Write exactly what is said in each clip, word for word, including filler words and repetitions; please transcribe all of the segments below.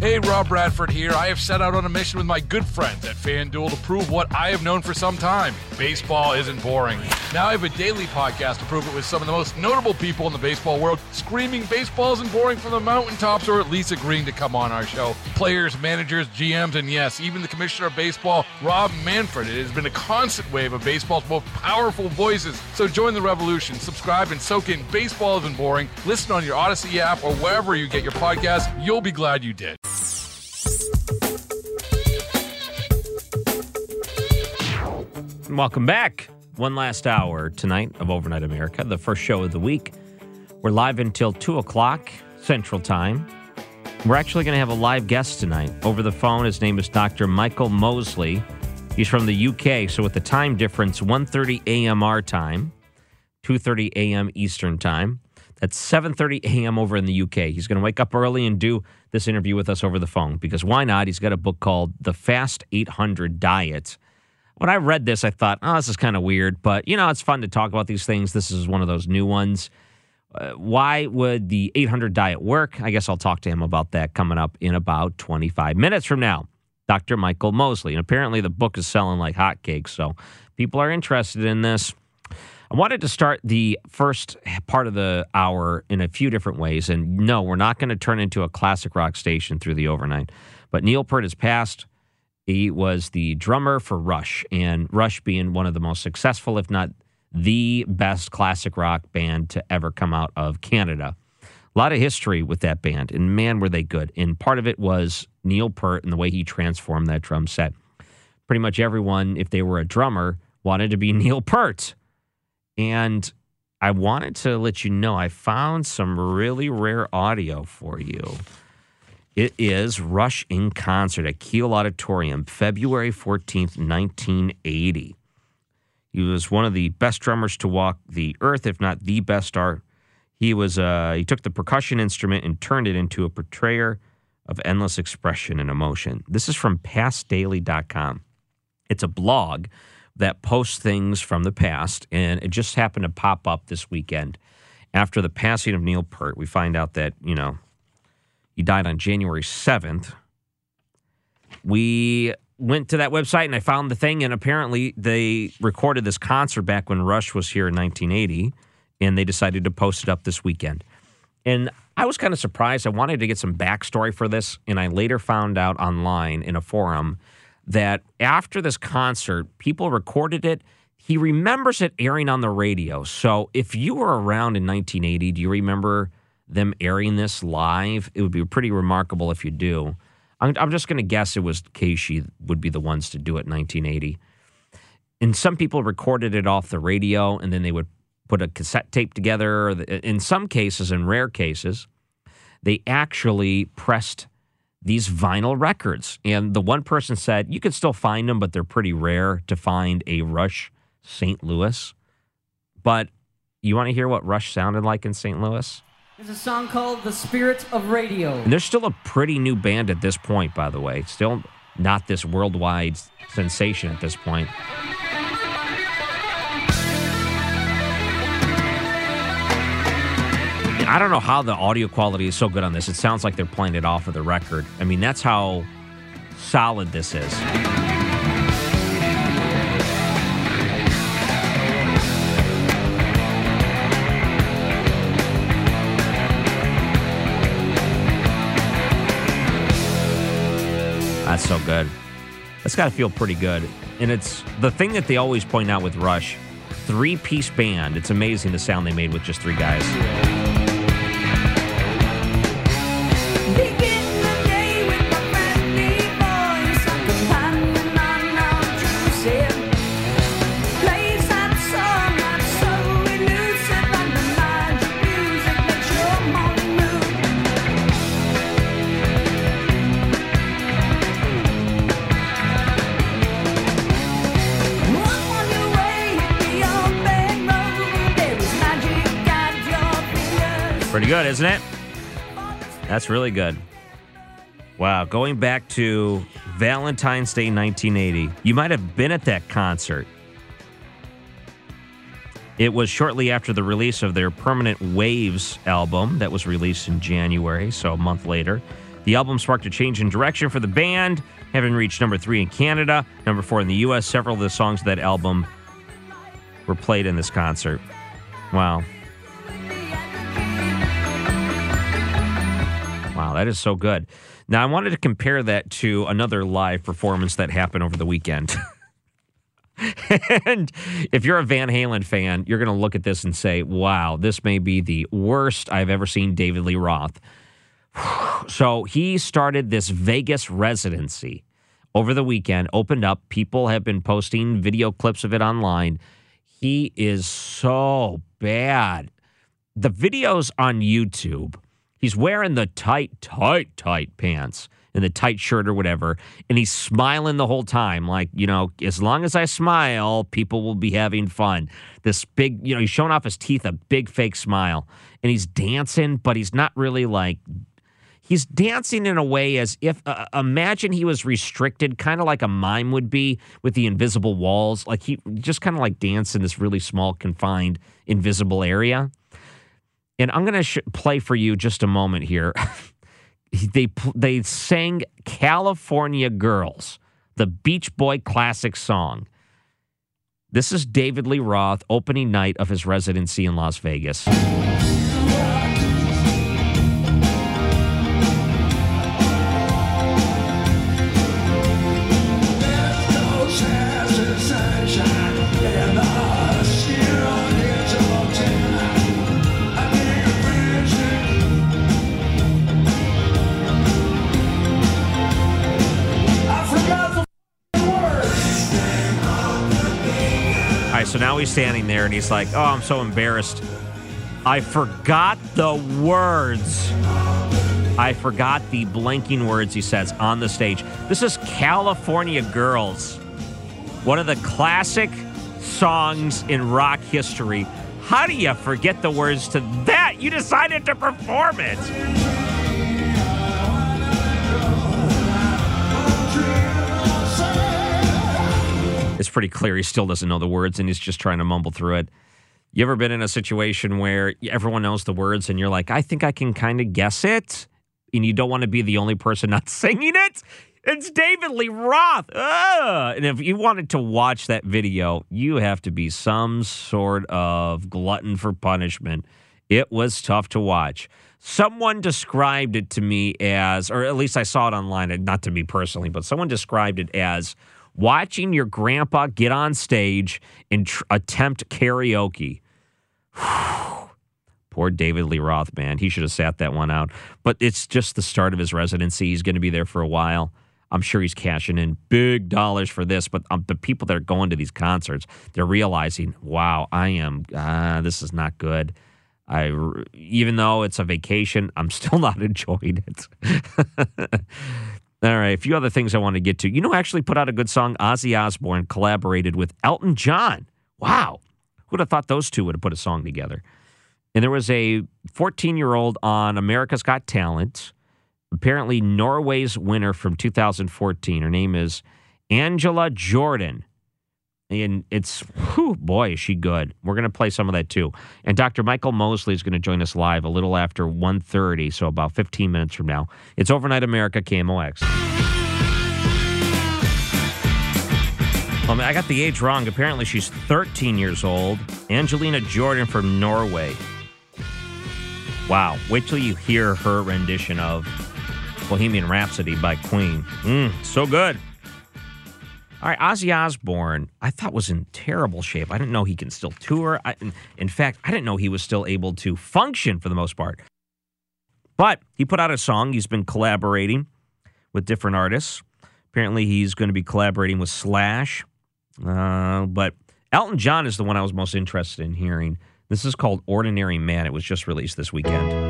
Hey, Rob Bradford here. I have set out on a mission with my good friends at FanDuel to prove what I have known for some time. Baseball isn't boring. Now I have a daily podcast to prove it with some of the most notable people in the baseball world, screaming baseball isn't boring from the mountaintops, or at least agreeing to come on our show. Players, managers, G Ms, and yes, even the commissioner of baseball, Rob Manfred. It has been a constant wave of baseball's most powerful voices. So join the revolution. Subscribe and soak in Baseball Isn't Boring. Listen on your Odyssey app or wherever you get your podcasts. You'll be glad you did. Welcome back. One last hour tonight of Overnight America, the first show of the week. We're live until two o'clock Central Time. We're actually going to have a live guest tonight. Over the phone, his name is Doctor Michael Mosley. He's from the U K, so with the time difference, one thirty a.m. our time, two thirty a.m. Eastern Time. That's seven thirty a.m. over in the U K. He's going to wake up early and do this interview with us over the phone, because why not? He's got a book called The Fast eight hundred Diet. When I read this, I thought, oh, this is kind of weird, but, you know, it's fun to talk about these things. This is one of those new ones. Uh, why would the eight hundred diet work? I guess I'll talk to him about that coming up in about twenty-five minutes from now. Doctor Michael Mosley. And apparently the book is selling like hotcakes, so people are interested in this. I wanted to start the first part of the hour in a few different ways. And no, we're not going to turn into a classic rock station through the overnight. But Neil Peart has passed. He was the drummer for Rush, and Rush being one of the most successful, if not the best classic rock band to ever come out of Canada. A lot of history with that band, and man, were they good. And part of it was Neil Peart and the way he transformed that drum set. Pretty much everyone, if they were a drummer, wanted to be Neil Peart. And I wanted to let you know I found some really rare audio for you. It is Rush in concert at Kiel Auditorium, February fourteenth, nineteen eighty. He was one of the best drummers to walk the earth, if not the best art. He was uh, he took the percussion instrument and turned it into a portrayer of endless expression and emotion. This is from past daily dot com. It's a blog that posts things from the past, and it just happened to pop up this weekend. After the passing of Neil Peart, we find out that, you know, he died on January seventh. We went to that website and I found the thing, and apparently they recorded this concert back when Rush was here in nineteen eighty, and they decided to post it up this weekend. And I was kind of surprised. I wanted to get some backstory for this, and I later found out online in a forum that after this concert, people recorded it. He remembers it airing on the radio. So if you were around in nineteen eighty, do you remember them airing this live? It would be pretty remarkable if you do. I'm, I'm just going to guess it was Casey would be the ones to do it in nineteen eighty. And some people recorded it off the radio, and then they would put a cassette tape together. In some cases, in rare cases, they actually pressed these vinyl records. And the one person said, you could still find them, but they're pretty rare to find a Rush Saint Louis. But you want to hear what Rush sounded like in Saint Louis? There's a song called The Spirit of Radio. And they're still a pretty new band at this point, by the way. Still not this worldwide sensation at this point. I don't know how the audio quality is so good on this. It sounds like they're playing it off of the record. I mean, that's how solid this is. That's so good. That's got to feel pretty good. And it's the thing that they always point out with Rush, three-piece band. It's amazing the sound they made with just three guys. Pretty good, isn't it? That's really good. Wow, going back to Valentine's Day nineteen eighty. You might have been at that concert. It was shortly after the release of their Permanent Waves album that was released in January, so a month later. The album sparked a change in direction for the band, having reached number three in Canada, number four in the U S. Several of the songs of that album were played in this concert. Wow. Wow, that is so good. Now, I wanted to compare that to another live performance that happened over the weekend. And if you're a Van Halen fan, you're going to look at this and say, wow, this may be the worst I've ever seen David Lee Roth. So he started this Vegas residency over the weekend, opened up. People have been posting video clips of it online. He is so bad. The videos on YouTube, he's wearing the tight, tight, tight pants and the tight shirt or whatever, and he's smiling the whole time. Like, you know, as long as I smile, people will be having fun. This big, you know, he's showing off his teeth, a big fake smile, and he's dancing, but he's not really like, he's dancing in a way as if, uh, imagine he was restricted, kind of like a mime would be with the invisible walls. Like he just kind of like dance in this really small, confined, invisible area. And I'm going to sh- play for you just a moment here. They they sang California Girls, the Beach Boy classic song. This is David Lee Roth, opening night of his residency in Las Vegas. So now he's standing there and he's like, oh, I'm so embarrassed. I forgot the words. I forgot the blanking words, he says, on the stage. This is California Girls, one of the classic songs in rock history. How do you forget the words to that? You decided to perform it. It's pretty clear he still doesn't know the words and he's just trying to mumble through it. You ever been in a situation where everyone knows the words and you're like, I think I can kind of guess it, and you don't want to be the only person not singing it? It's David Lee Roth. Ugh. And if you wanted to watch that video, you have to be some sort of glutton for punishment. It was tough to watch. Someone described it to me as, or at least I saw it online, not to me personally, but someone described it as watching your grandpa get on stage and tr- attempt karaoke. Poor David Lee Roth, man. He should have sat that one out. But it's just the start of his residency. He's going to be there for a while. I'm sure he's cashing in big dollars for this. But um, the people that are going to these concerts, they're realizing, wow, I am, uh, this is not good. I, even though it's a vacation, I'm still not enjoying it. All right, a few other things I want to get to. You know, actually put out a good song. Ozzy Osbourne collaborated with Elton John. Wow. Who would have thought those two would have put a song together? And there was a fourteen-year-old on America's Got Talent, apparently Norway's winner from two thousand fourteen. Her name is Angela Jordan. And it's, whew, boy, is she good. We're going to play some of that, too. And Doctor Michael Mosley is going to join us live a little after one thirty, so about fifteen minutes from now. It's Overnight America, K M O X. Well, I got the age wrong. Apparently, she's thirteen years old. Angelina Jordan from Norway. Wow. Wait till you hear her rendition of Bohemian Rhapsody by Queen. Mm, so good. All right, Ozzy Osbourne, I thought was in terrible shape. I didn't know he can still tour. I, in, in fact, I didn't know he was still able to function for the most part. But he put out a song. He's been collaborating with different artists. Apparently, he's going to be collaborating with Slash. Uh, but Elton John is the one I was most interested in hearing. This is called Ordinary Man. It was just released this weekend.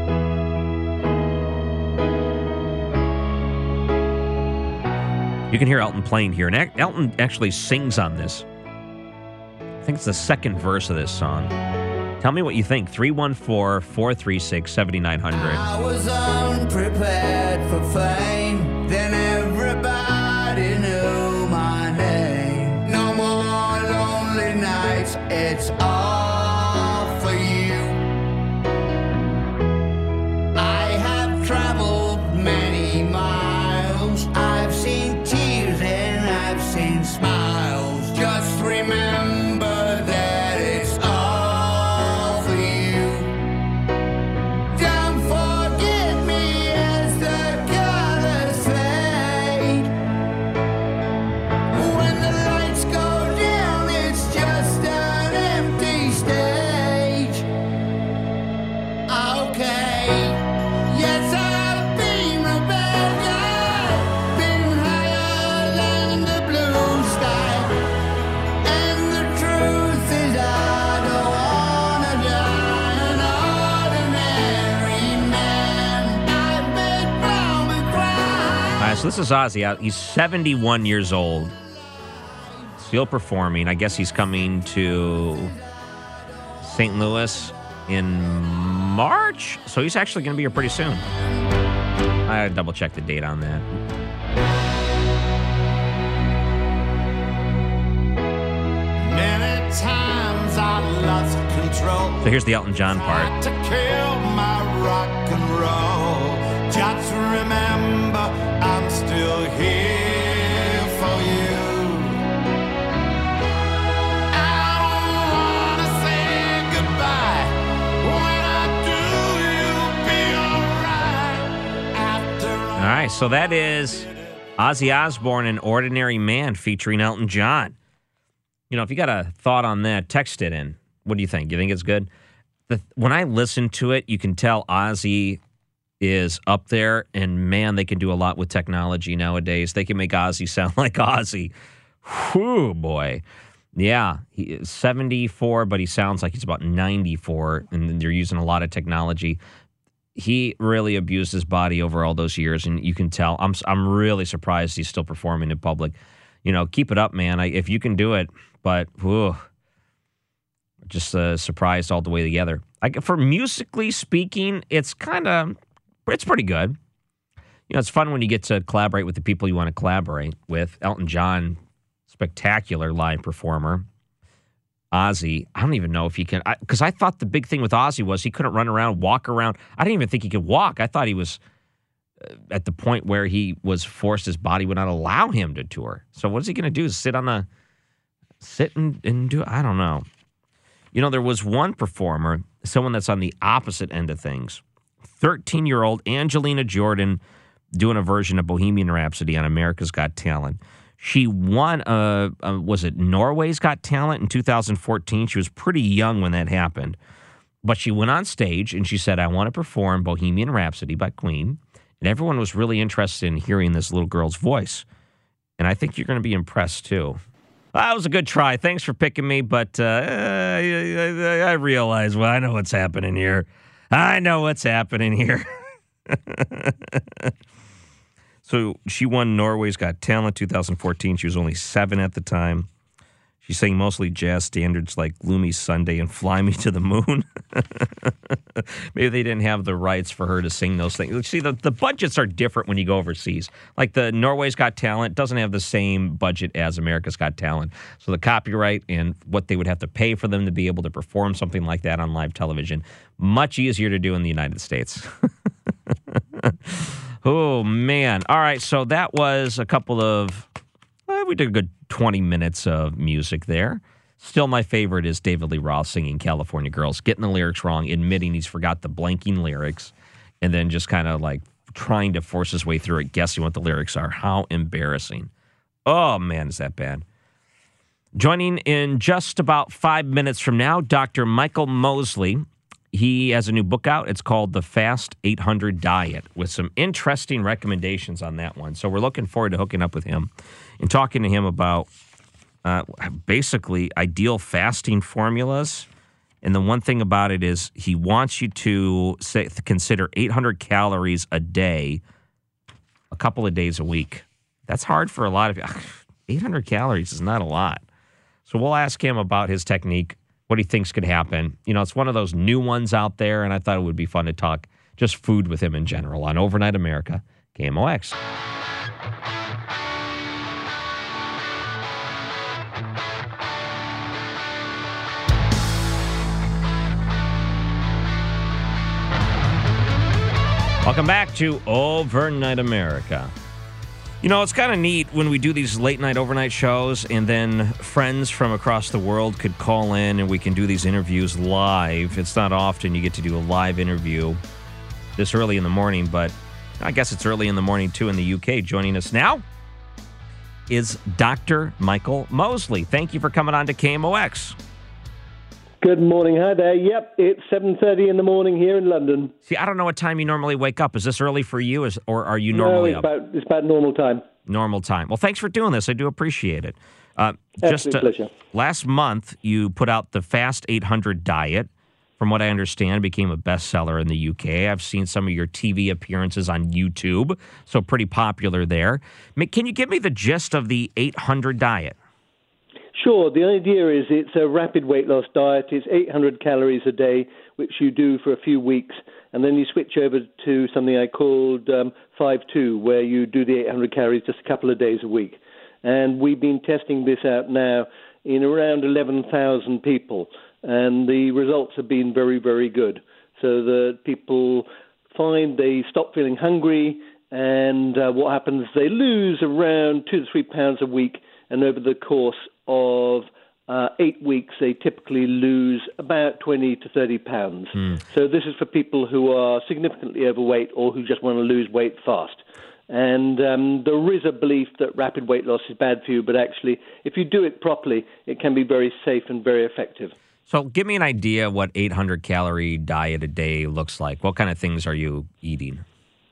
You can hear Elton playing here. And Elton actually sings on this. I think it's the second verse of this song. Tell me what you think. three one four, four three six, seven nine zero zero. I was unprepared for fame. Then everybody knew my name. No more lonely nights. It's all for you. I have traveled many right, so this is Ozzy out. He's seventy-one years old. Still performing. I guess he's coming to Saint Louis in March. So he's actually going to be here pretty soon. I double check the date on that. Many times I lost control. So here's the Elton John part. To kill my rock and roll. Just remember, I'm still here for you. I don't wanna say goodbye. When I do, you'll be alright. After All right, so that is Ozzy Osbourne, An Ordinary Man, featuring Elton John. You know, if you got a thought on that, text it in. What do you think? You think it's good? The, when I listen to it, you can tell Ozzy is up there, and man, they can do a lot with technology nowadays. They can make Ozzy sound like Ozzy. Whew, boy. Yeah, he is seventy-four, but he sounds like he's about ninety-four, and they're using a lot of technology. He really abused his body over all those years, and you can tell. I'm I'm really surprised he's still performing in public. You know, keep it up, man. I, if you can do it, but whew, just uh, surprised all the way together. I, for musically speaking, it's kind of, it's pretty good. You know, it's fun when you get to collaborate with the people you want to collaborate with. Elton John, spectacular live performer. Ozzy, I don't even know if he can, because I, I thought the big thing with Ozzy was he couldn't run around, walk around. I didn't even think he could walk. I thought he was at the point where he was forced, his body would not allow him to tour. So what is he going to do? Sit on a, sit and, and do, I don't know. You know, there was one performer, someone that's on the opposite end of things. thirteen-year-old Angelina Jordan doing a version of Bohemian Rhapsody on America's Got Talent. She won, uh, uh, was it Norway's Got Talent in two thousand fourteen? She was pretty young when that happened. But she went on stage and she said, I want to perform Bohemian Rhapsody by Queen. And everyone was really interested in hearing this little girl's voice. And I think you're going to be impressed, too. That was a good try. Thanks for picking me, but uh, I, I, I realize, well, I know what's happening here. I know what's happening here. So she won Norway's Got Talent two thousand fourteen. She was only seven at the time. She sang mostly jazz standards like Gloomy Sunday and Fly Me to the Moon. Maybe they didn't have the rights for her to sing those things. See, the, the budgets are different when you go overseas. Like the Norway's Got Talent doesn't have the same budget as America's Got Talent. So the copyright and what they would have to pay for them to be able to perform something like that on live television, much easier to do in the United States. Oh, man. All right, so that was a couple of, well, we did a good twenty minutes of music there. Still my favorite is David Lee Roth singing California Girls, getting the lyrics wrong, admitting he's forgot the blanking lyrics, and then just kind of like trying to force his way through it, guessing what the lyrics are. How embarrassing. Oh, man, is that bad. Joining in just about five minutes from now, Doctor Michael Mosley. He has a new book out. It's called The Fast eight hundred Diet, with some interesting recommendations on that one. So we're looking forward to hooking up with him and talking to him about uh, basically ideal fasting formulas. And the one thing about it is he wants you to say, consider eight hundred calories a day, a couple of days a week. That's hard for a lot of you. eight hundred calories is not a lot. So we'll ask him about his technique, what he thinks could happen. You know, it's one of those new ones out there, and I thought it would be fun to talk just food with him in general on Overnight America, K M O X. Welcome back to Overnight America. You know, it's kind of neat when we do these late-night overnight shows and then friends from across the world could call in and we can do these interviews live. It's not often you get to do a live interview this early in the morning, but I guess it's early in the morning, too, in the U K. Joining us now is Doctor Michael Mosley. Thank you for coming on to K M O X. Good morning. Hi there. Yep, it's seven thirty in the morning here in London. See, I don't know what time you normally wake up. Is this early for you, is, or are you normally no, it's up? About, it's about normal time. Normal time. Well, thanks for doing this. I do appreciate it. Uh, Absolute just uh, pleasure. Last month, you put out the Fast eight hundred Diet from what I understand, became a bestseller in the U K. I've seen some of your T V appearances on YouTube, so pretty popular there. Can you give me the gist of the eight hundred diet? Sure. The idea is it's a rapid weight loss diet. It's eight hundred calories a day, which you do for a few weeks, and then you switch over to something I called um, five two, where you do the eight hundred calories just a couple of days a week. And we've been testing this out now in around eleven thousand people, and the results have been very, very good. So that people find they stop feeling hungry, and uh, what happens, they lose around two to three pounds a week, and over the course of uh, eight weeks, they typically lose about twenty to thirty pounds. Mm. So this is for people who are significantly overweight or who just want to lose weight fast. And um, there is a belief that rapid weight loss is bad for you, but actually, if you do it properly, it can be very safe and very effective. So give me an idea what eight hundred calorie diet a day looks like. What kind of things are you eating?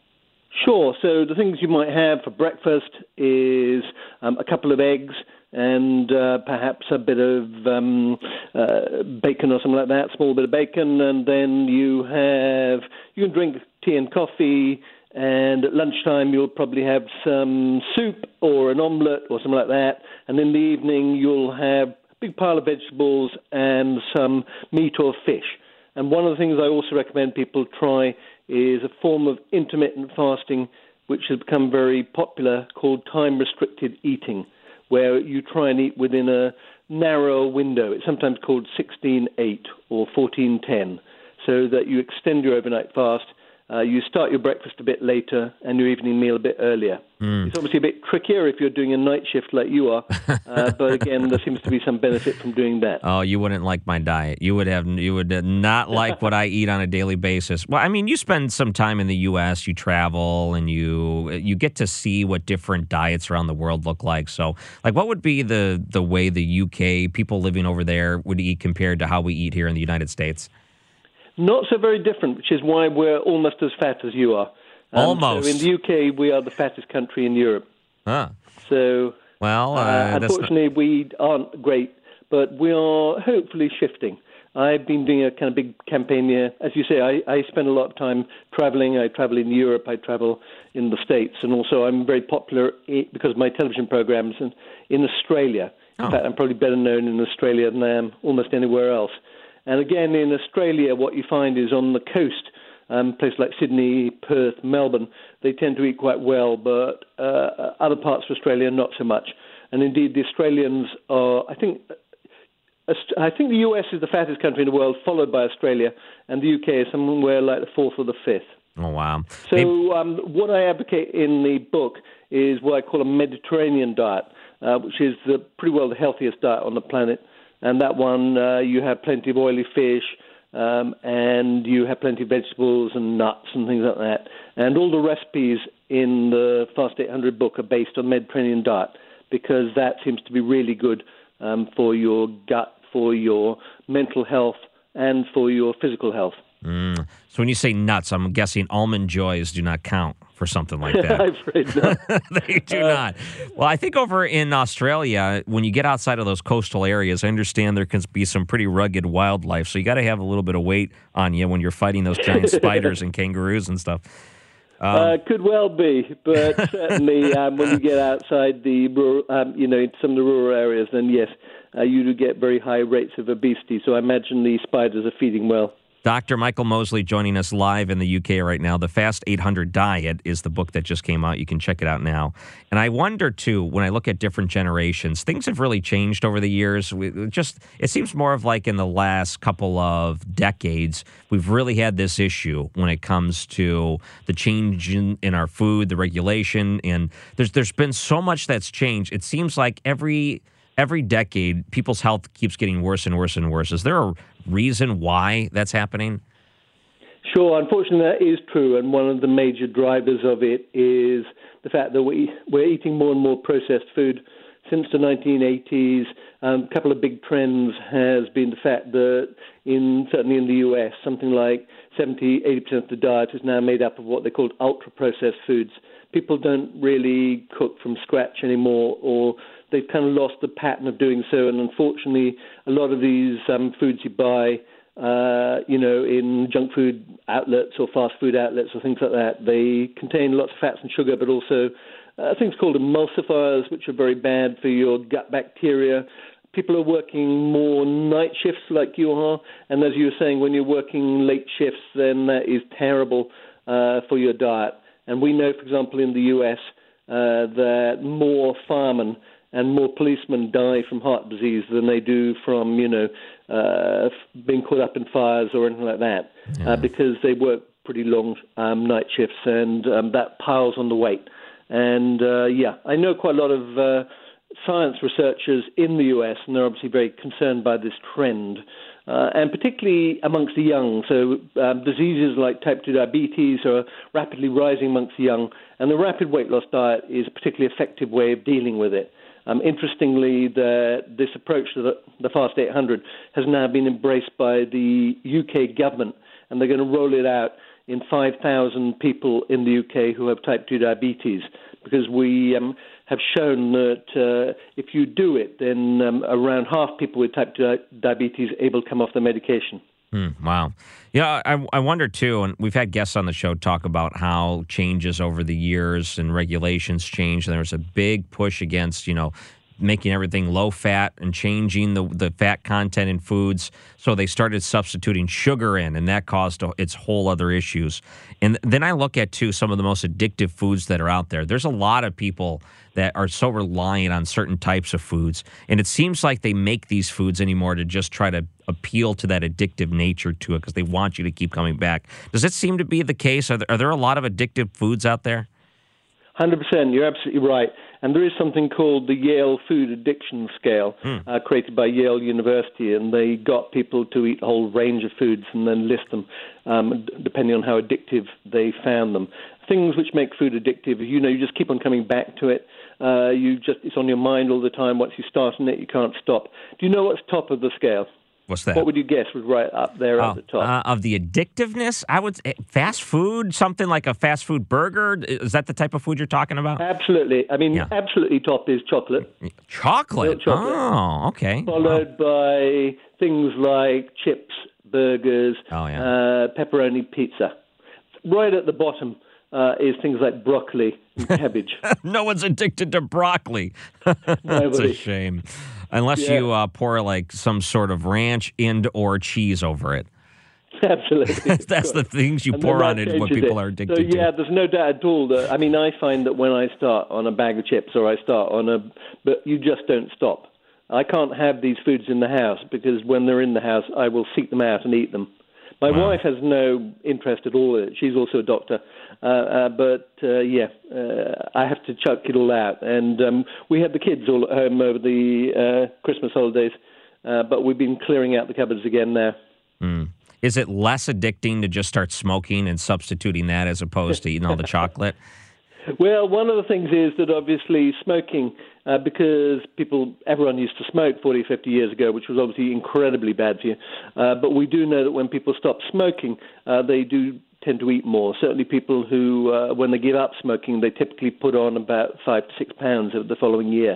Sure. So the things you might have for breakfast is um, a couple of eggs and uh, perhaps a bit of um, uh, bacon or something like that, small bit of bacon, and then you have, you can drink tea and coffee, and at lunchtime you'll probably have some soup or an omelette or something like that, and in the evening you'll have a big pile of vegetables and some meat or fish. And one of the things I also recommend people try is a form of intermittent fasting which has become very popular called time-restricted eating, where you try and eat within a narrow window. It's sometimes called sixteen eight or fourteen ten, so that you extend your overnight fast. Uh, you start your breakfast a bit later and your evening meal a bit earlier. Mm. It's obviously a bit trickier if you're doing a night shift like you are, uh, but again, there seems to be some benefit from doing that. Oh, you wouldn't like my diet. You would have, you would not like what I eat on a daily basis. Well, I mean, you spend some time in the U S, you travel, and you you get to see what different diets around the world look like. So, like, what would be the the way the U K people living over there would eat compared to how we eat here in the United States? Not so very different, which is why we're almost as fat as you are. Um, almost. So in the U K, we are the fattest country in Europe. Huh. So, well, uh, uh, unfortunately, not... we aren't great, but we are hopefully shifting. I've been doing a kind of big campaign here. As you say, I, I spend a lot of time traveling. I travel in Europe. I travel in the States. And also I'm very popular because of my television programs in, in Australia. In oh. fact, I'm probably better known in Australia than I am almost anywhere else. And again, in Australia, what you find is on the coast, um, places like Sydney, Perth, Melbourne, they tend to eat quite well, but uh, other parts of Australia, not so much. And indeed, the Australians are, I think, I think the U S is the fattest country in the world, followed by Australia, and the U K is somewhere like the fourth or the fifth. Oh, wow. So um, what I advocate in the book is what I call a Mediterranean diet, uh, which is the, pretty well the healthiest diet on the planet. And that one, uh, you have plenty of oily fish, um, and you have plenty of vegetables and nuts and things like that. And all the recipes in the Fast eight hundred book are based on Mediterranean diet, because that seems to be really good um, for your gut, for your mental health, and for your physical health. Mm. So when you say nuts, I'm guessing Almond Joys do not count for something like that. I'm afraid not. They do uh, not. Well, I think over in Australia, when you get outside of those coastal areas, I understand there can be some pretty rugged wildlife. So you got to have a little bit of weight on you when you're fighting those giant spiders and kangaroos and stuff. Um, uh, could well be, but certainly um, when you get outside the rural, um, you know, some of the rural areas, then yes, uh, you do get very high rates of obesity. So I imagine the spiders are feeding well. Doctor Michael Mosley joining us live in the U K right now. The Fast eight hundred Diet is the book that just came out. You can check it out now. And I wonder, too, when I look at different generations, things have really changed over the years. We just It seems more of like in the last couple of decades, we've really had this issue when it comes to the change in, in our food, the regulation. And there's there's been so much that's changed. It seems like every... Every decade, people's health keeps getting worse and worse and worse. Is there a reason why that's happening? Sure. Unfortunately, that is true. And one of the major drivers of it is the fact that we, we're eating more and more processed food. Since the nineteen eighties, um, a couple of big trends has been the fact that, in certainly in the U S, something like seventy, eighty percent of the diet is now made up of what they call ultra-processed foods. People don't really cook from scratch anymore, or they've kind of lost the pattern of doing so. And unfortunately, a lot of these um, foods you buy uh, you know, in junk food outlets or fast food outlets or things like that. They contain lots of fats and sugar, but also uh, things called emulsifiers, which are very bad for your gut bacteria. People are working more night shifts like you are, and as you were saying, when you're working late shifts, then that is terrible uh, for your diet. And we know, for example, in the U S, uh, that more firemen and more policemen die from heart disease than they do from, you know, uh, being caught up in fires or anything like that, yeah. uh, because they work pretty long um, night shifts, and um, that piles on the weight. And, uh, yeah, I know quite a lot of uh, science researchers in the U S, and they're obviously very concerned by this trend, uh, and particularly amongst the young. So um, diseases like type two diabetes are rapidly rising amongst the young, and the rapid weight loss diet is a particularly effective way of dealing with it. Um, interestingly, the, this approach to the, the Fast eight hundred has now been embraced by the U K government, and they're going to roll it out in five thousand people in the U K who have type two diabetes, because we um, have shown that uh, if you do it, then um, around half people with type two diabetes are able to come off the medication. Hmm, wow. Yeah, I, I wonder, too, and we've had guests on the show talk about how changes over the years and regulations change. And there was a big push against, you know, making everything low fat and changing the, the fat content in foods. So they started substituting sugar in, and that caused its whole other issues. And then I look at, too, some of the most addictive foods that are out there. There's a lot of people that are so reliant on certain types of foods. And it seems like they make these foods anymore to just try to appeal to that addictive nature to it because they want you to keep coming back. Does it seem to be the case? Are there, are there a lot of addictive foods out there? one hundred percent. You're absolutely right. And there is something called the Yale Food Addiction Scale, mm. uh, created by Yale University, and they got people to eat a whole range of foods and then list them, um, depending on how addictive they found them. Things which make food addictive, you know, you just keep on coming back to it. Uh, you just it's on your mind all the time. Once you start on it, you can't stop. Do you know what's top of the scale? What's that? What would you guess was right up there oh, at the top? Uh, of the addictiveness? I would fast food, something like a fast food burger. Is that the type of food you're talking about? Absolutely. I mean, yeah. absolutely top is chocolate. Chocolate? chocolate. Oh, okay. Followed wow. by things like chips, burgers, oh, yeah. uh, pepperoni pizza. Right at the bottom uh, is things like broccoli and cabbage. No one's addicted to broccoli. That's a shame. Unless yeah. you uh, pour like some sort of ranch and or cheese over it. Absolutely. That's the things you and pour on it when people it. are addicted so, to. Yeah, there's no doubt at all that, I mean, I find that when I start on a bag of chips or I start on a, but you just don't stop. I can't have these foods in the house because when they're in the house, I will seek them out and eat them. My wow. wife has no interest at all in it. She's also a doctor. Uh, uh, but, uh, yeah, uh, I have to chuck it all out. And um, we had the kids all at home over the uh, Christmas holidays, uh, but we've been clearing out the cupboards again now. Mm. Is it less addicting to just start smoking and substituting that as opposed to eating all the chocolate? Well, one of the things is that obviously smoking, uh, because people, everyone used to smoke forty, fifty years ago, which was obviously incredibly bad for you. Uh, but we do know that when people stop smoking, uh, they do tend to eat more. Certainly people who, uh, when they give up smoking, they typically put on about five to six pounds of the following year.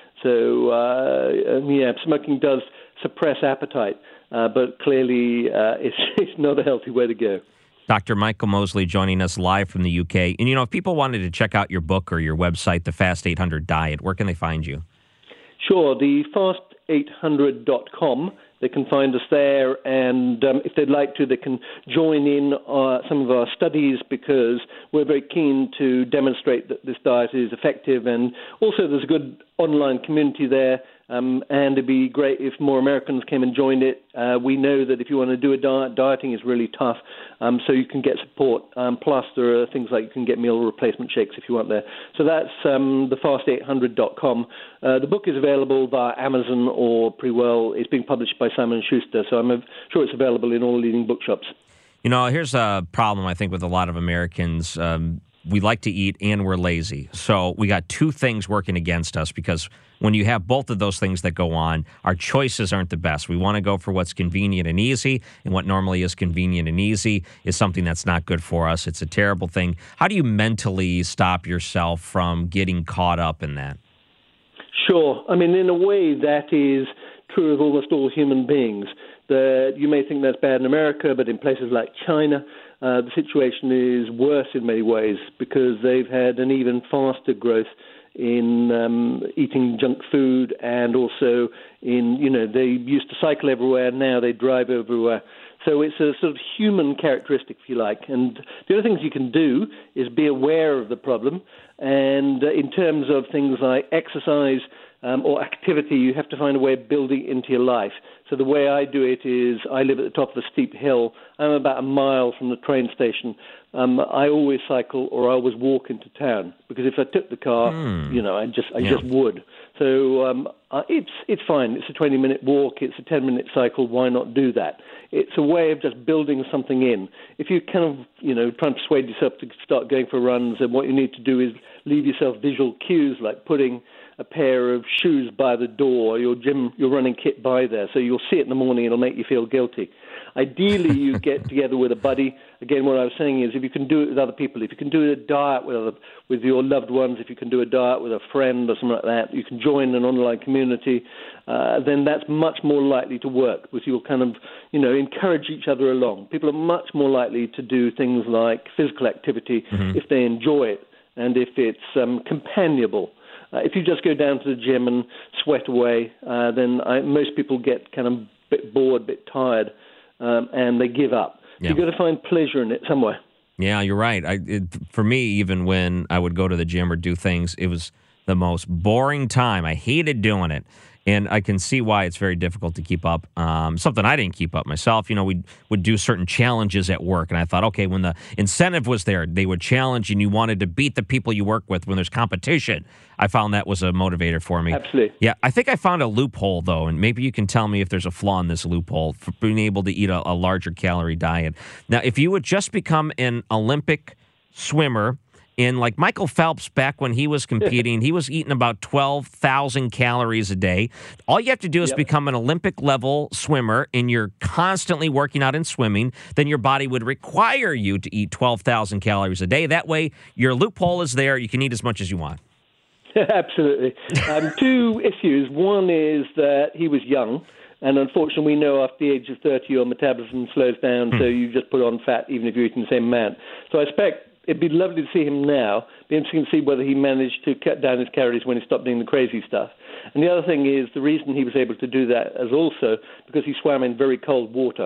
So, uh, yeah, smoking does suppress appetite, uh, but clearly uh, it's, it's not a healthy way to go. Doctor Michael Mosley joining us live from the U K. And, you know, if people wanted to check out your book or your website, The Fast eight hundred Diet, where can they find you? Sure, the fast eight hundred dot com. They can find us there, and um, if they'd like to, they can join in uh, some of our studies because we're very keen to demonstrate that this diet is effective, and also there's a good online community there, um, and it'd be great if more Americans came and joined it. Uh, we know that if you want to do a diet, dieting is really tough, um, so you can get support. Um, plus, there are things like you can get meal replacement shakes if you want there. So that's um, the fast eight hundred dot com. Uh, the book is available via Amazon or pretty well, it's being published by Simon and Schuster, so I'm sure it's available in all leading bookshops. You know, here's a problem, I think, with a lot of Americans. Um, we like to eat and we're lazy. So we got two things working against us because when you have both of those things that go on, our choices aren't the best. We want to go for what's convenient and easy, and what normally is convenient and easy is something that's not good for us. It's a terrible thing. How do you mentally stop yourself from getting caught up in that? Sure. I mean, in a way, that is true of almost all human beings, that you may think that's bad in America, but in places like China, uh, the situation is worse in many ways because they've had an even faster growth in um, eating junk food, and also in, you know, they used to cycle everywhere, now they drive everywhere. So it's a sort of human characteristic, if you like. And the other things you can do is be aware of the problem. And uh, in terms of things like exercise um, or activity, you have to find a way of building it into your life. So the way I do it is I live at the top of a steep hill. I'm about a mile from the train station. Um, I always cycle or I always walk into town because if I took the car, mm. you know, I just I yeah. just would. So um, uh, it's it's fine. It's a twenty-minute walk. It's a ten-minute cycle. Why not do that? It's a way of just building something in. If you kind of, you know, try and persuade yourself to start going for runs, then what you need to do is leave yourself visual cues like putting a pair of shoes by the door, your gym, your running kit by there, so you'll see it in the morning. It'll make you feel guilty. Ideally, you get together with a buddy. Again, what I was saying is, if you can do it with other people, if you can do a diet with other, with your loved ones, if you can do a diet with a friend or something like that, you can join an online community. Uh, then that's much more likely to work because you'll kind of, you know, encourage each other along. People are much more likely to do things like physical activity mm-hmm. if they enjoy it and if it's um, companionable. Uh, if you just go down to the gym and sweat away, uh, then I, most people get kind of a bit bored, a bit tired, um, and they give up. Yeah. You've got to find pleasure in it somewhere. Yeah, you're right. I, it, for me, even when I would go to the gym or do things, it was the most boring time. I hated doing it. And I can see why it's very difficult to keep up. Um, something I didn't keep up myself. You know, we would do certain challenges at work. And I thought, okay, when the incentive was there, they would challenge and you wanted to beat the people you work with when there's competition. I found that was a motivator for me. Absolutely. Yeah, I think I found a loophole, though. And maybe you can tell me if there's a flaw in this loophole for being able to eat a, a larger calorie diet. Now, if you would just become an Olympic swimmer, in like Michael Phelps, back when he was competing, he was eating about twelve thousand calories a day. All you have to do is yep. become an Olympic level swimmer and you're constantly working out and swimming. Then your body would require you to eat twelve thousand calories a day. That way, your loophole is there. You can eat as much as you want. Absolutely. Um, two issues. One is that he was young. And unfortunately, we know after the age of thirty, your metabolism slows down, hmm. so you just put on fat even if you're eating the same amount. So I expect it'd be lovely to see him now. Be interesting to see whether he managed to cut down his calories when he stopped doing the crazy stuff. And the other thing is the reason he was able to do that is also because he swam in very cold water.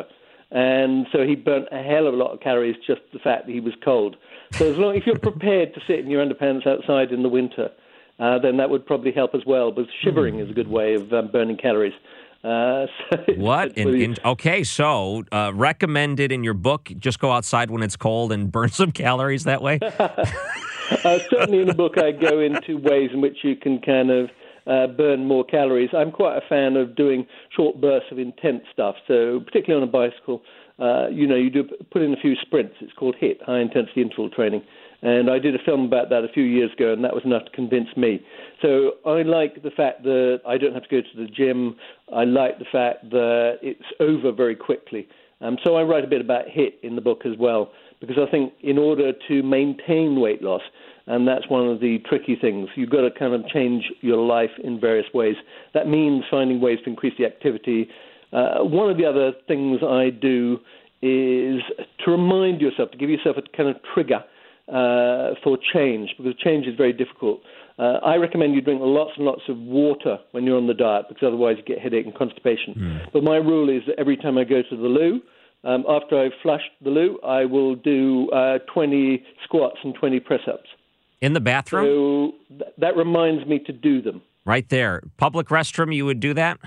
And so he burnt a hell of a lot of calories just the fact that he was cold. So as long if you're prepared to sit in your underpants outside in the winter, uh, then that would probably help as well. But shivering is a good way of um, burning calories. Uh, so what? In, in, okay, so uh, recommended in your book, just go outside when it's cold and burn some calories that way? uh, certainly in the book I go into ways in which you can kind of uh, burn more calories. I'm quite a fan of doing short bursts of intense stuff, so particularly on a bicycle, uh, you know, you do put in a few sprints. It's called HIIT, High Intensity Interval Training. And I did a film about that a few years ago, and that was enough to convince me. So I like the fact that I don't have to go to the gym. I like the fact that it's over very quickly. Um, so I write a bit about HIIT in the book as well, because I think in order to maintain weight loss, and that's one of the tricky things, you've got to kind of change your life in various ways. That means finding ways to increase the activity. Uh, one of the other things I do is to remind yourself, to give yourself a kind of trigger Uh, for change, because change is very difficult. Uh, I recommend you drink lots and lots of water when you're on the diet, because otherwise you get headache and constipation. Mm. But my rule is that every time I go to the loo, um, after I've flushed the loo, I will do uh, twenty squats and twenty press-ups. In the bathroom? So th- that reminds me to do them. Right there. Public restroom, you would do that?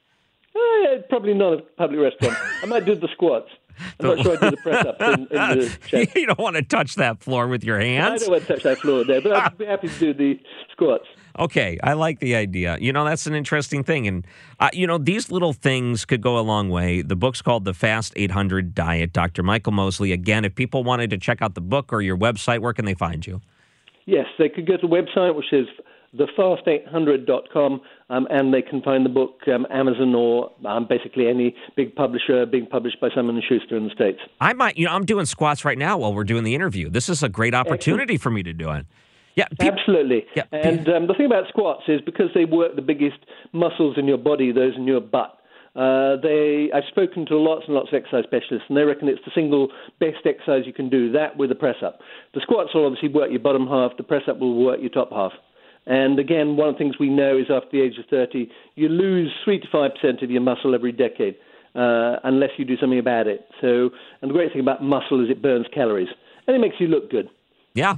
Uh, probably not a public restaurant. I might do the squats. I'm not sure I do the press-ups in, in the chest. You don't want to touch that floor with your hands? I don't want to touch that floor there, but I'd be happy to do the squats. Okay, I like the idea. You know, that's an interesting thing. And, uh, you know, these little things could go a long way. The book's called The Fast eight hundred Diet. Doctor Michael Mosley. Again, if people wanted to check out the book or your website, where can they find you? Yes, they could go to the website, which is the fast eight hundred dot com, um, and they can find the book um, Amazon or um, basically any big publisher being published by Simon and Schuster in the States. I might, you know, I'm doing squats right now while we're doing the interview. This is a great opportunity Excellent. for me to do it. Yeah, people, absolutely. Yeah, and um, the thing about squats is because they work the biggest muscles in your body, those in your butt, Uh, they, I've spoken to lots and lots of exercise specialists, and they reckon it's the single best exercise you can do, that with a press-up. The squats will obviously work your bottom half, the press-up will work your top half. And again, one of the things we know is after the age of thirty, you lose three to five percent of your muscle every decade, uh, unless you do something about it. So, and the great thing about muscle is it burns calories, and it makes you look good. Yeah.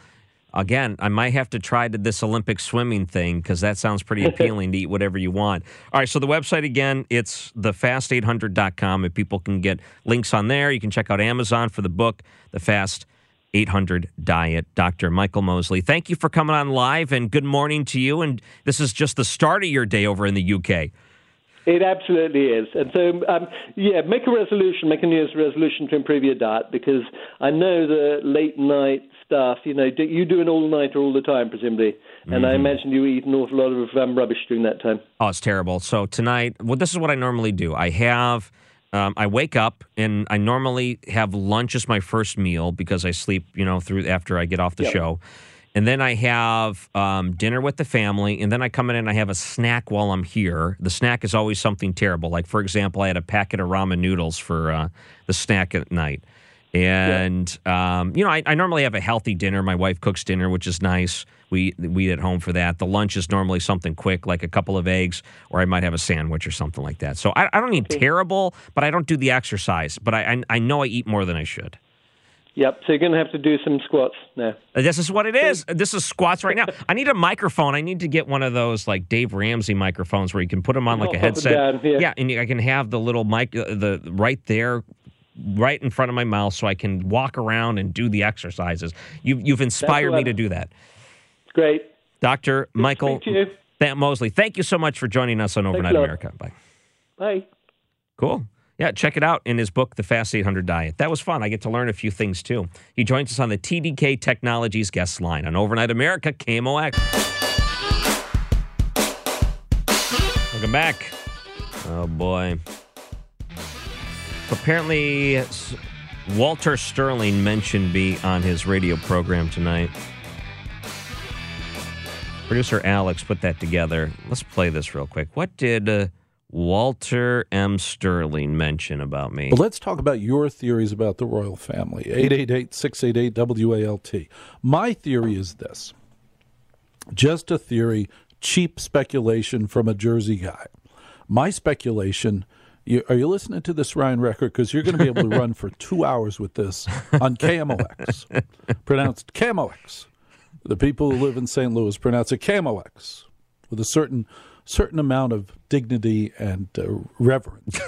Again, I might have to try to this Olympic swimming thing because that sounds pretty appealing to eat whatever you want. All right, so the website, again, it's the fast eight hundred dot com. If people can get links on there, you can check out Amazon for the book, The Fast eight hundred Diet. Doctor Michael Mosley, thank you for coming on live, and good morning to you. And this is just the start of your day over in the U K. It absolutely is. And so, um, yeah, make a resolution, make a New Year's resolution to improve your diet, because I know the late night stuff, you know, do, you do an all-nighter all the time, presumably, and mm-hmm. I imagine you eat an awful lot of um, rubbish during that time. Oh, it's terrible. So tonight, well, this is what I normally do. I have, um, I wake up, and I normally have lunch as my first meal because I sleep, you know, through after I get off the yep. show. And then I have um, dinner with the family, and then I come in and I have a snack while I'm here. The snack is always something terrible. Like, for example, I had a packet of ramen noodles for uh, the snack at night. And, yeah. um, you know, I, I normally have a healthy dinner. My wife cooks dinner, which is nice. We, we eat at home for that. The lunch is normally something quick, like a couple of eggs, or I might have a sandwich or something like that. So I, I don't eat terrible, but I don't do the exercise. But I, I, I know I eat more than I should. Yep, so you're going to have to do some squats now. This is what it is. This is squats right now. I need a microphone. I need to get one of those, like, Dave Ramsey microphones where you can put them on like oh, a headset. Down, yeah. yeah, and I can have the little mic uh, the right there, right in front of my mouth, so I can walk around and do the exercises. You've, you've inspired me to do that. Great. Doctor Good Michael Mosley, thank you so much for joining us on Overnight America. Bye. Bye. Cool. Yeah, check it out in his book, The Fast eight hundred Diet. That was fun. I get to learn a few things, too. He joins us on the T D K Technologies guest line on Overnight America, K M O X. Welcome back. Oh, boy. Apparently, Walter Sterling mentioned me on his radio program tonight. Producer Alex put that together. Let's play this real quick. What did... Uh, Walter M. Sterling mention about me? Well, let's talk about your theories about the royal family. eight eight eight, six eight eight, W A L T. My theory is this. Just a theory, cheap speculation from a Jersey guy. My speculation, you, are you listening to this, Ryan Record? Because you're going to be able to run for two hours with this on K M O X. Pronounced K M O X. The people who live in Saint Louis pronounce it K M O X with a certain... certain amount of dignity and uh, reverence.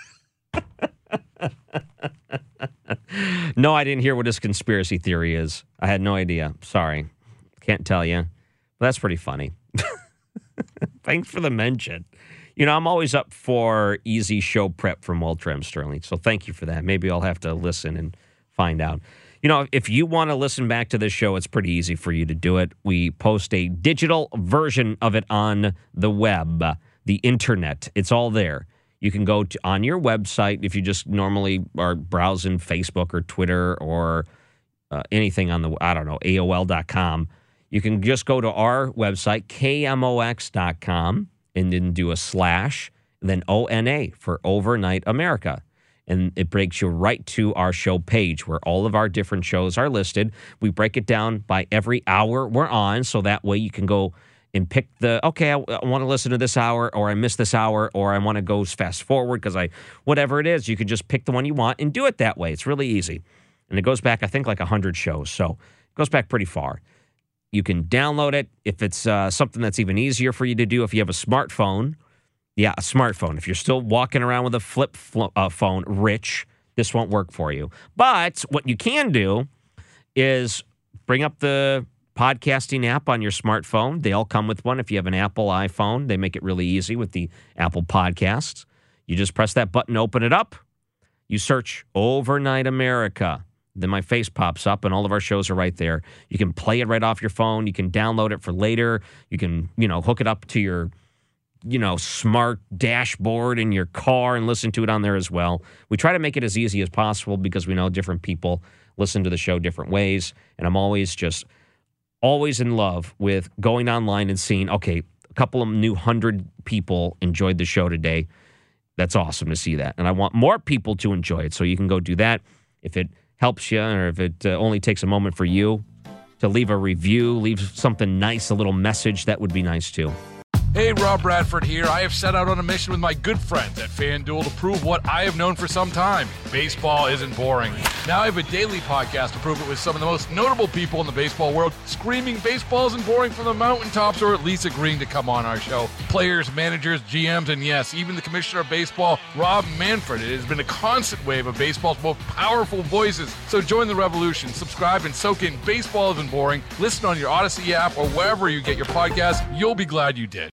No, I didn't hear what his conspiracy theory is. I had no idea. Sorry. Can't tell you. But that's pretty funny. Thanks for the mention. You know, I'm always up for easy show prep from Walter M. Sterling, so thank you for that. Maybe I'll have to listen and find out. You know, if you want to listen back to this show, it's pretty easy for you to do it. We post a digital version of it on the web, the internet. It's all there. You can go to, on your website, if you just normally are browsing Facebook or Twitter or uh, anything on the, I don't know, A O L dot com. You can just go to our website, K M O X dot com, and then do a slash, then O N A for Overnight America. And it breaks you right to our show page where all of our different shows are listed. We break it down by every hour we're on, so that way you can go and pick the, okay, I, I want to listen to this hour, or I missed this hour, or I want to go fast forward because I, whatever it is, you can just pick the one you want and do it that way. It's really easy. And it goes back, I think, like one hundred shows, so it goes back pretty far. You can download it. If it's uh, something that's even easier for you to do, if you have a smartphone, yeah, a smartphone. If you're still walking around with a flip fl- uh, phone, rich, this won't work for you. But what you can do is bring up the podcasting app on your smartphone. They all come with one. If you have an Apple iPhone, they make it really easy with the Apple Podcasts. You just press that button, open it up. You search Overnight America. Then my face pops up, and all of our shows are right there. You can play it right off your phone. You can download it for later. You can, you know, hook it up to your you know, smart dashboard in your car and listen to it on there as well. We try to make it as easy as possible because we know different people listen to the show different ways. And I'm always just always in love with going online and seeing, okay, a couple of new hundred people enjoyed the show today. That's awesome to see that. And I want more people to enjoy it. So you can go do that. If it helps you or if it uh, only takes a moment for you to leave a review, leave something nice, a little message, that would be nice too. Hey, Rob Bradford here. I have set out on a mission with my good friends at FanDuel to prove what I have known for some time. Baseball isn't boring. Now I have a daily podcast to prove it with some of the most notable people in the baseball world, screaming baseball isn't boring from the mountaintops, or at least agreeing to come on our show. Players, managers, G Ms, and yes, even the commissioner of baseball, Rob Manfred. It has been a constant wave of baseball's most powerful voices. So join the revolution. Subscribe and soak in Baseball Isn't Boring. Listen on your Odyssey app or wherever you get your podcasts. You'll be glad you did.